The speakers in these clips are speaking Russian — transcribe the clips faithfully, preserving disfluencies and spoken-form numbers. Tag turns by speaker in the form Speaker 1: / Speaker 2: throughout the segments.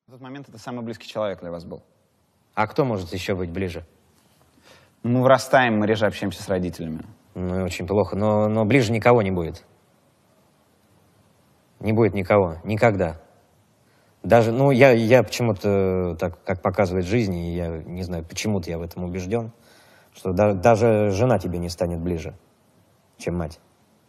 Speaker 1: В тот момент это самый близкий человек для вас был.
Speaker 2: А кто может еще быть ближе?
Speaker 1: Мы вырастаем, мы реже общаемся с родителями.
Speaker 2: Ну, очень плохо, но, но ближе никого не будет. Не будет никого, никогда. Даже, ну, я, я почему-то, так как показывает жизнь, и я не знаю, почему-то я в этом убежден, что да, даже жена тебе не станет ближе, чем мать.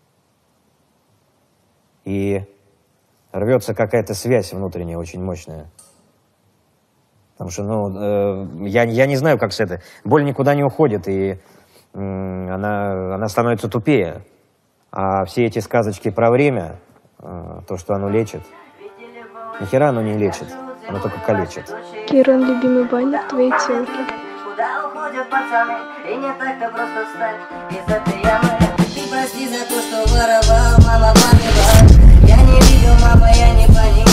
Speaker 2: И рвется какая-то связь внутренняя очень мощная. Потому что, ну, э, я, я не знаю, как с этой. Боль никуда не уходит, и э, она, она становится тупее. А все эти сказочки про время, э, то, что оно лечит, ни хера оно не лечит, оно только калечит.
Speaker 3: Кирон, любимый банник твоей телки.
Speaker 4: Куда уходят пацаны, и не так-то просто встать из этой ямы. Ты прости за то, что воровал, мама, маме, я не видел, мама, я не понимал.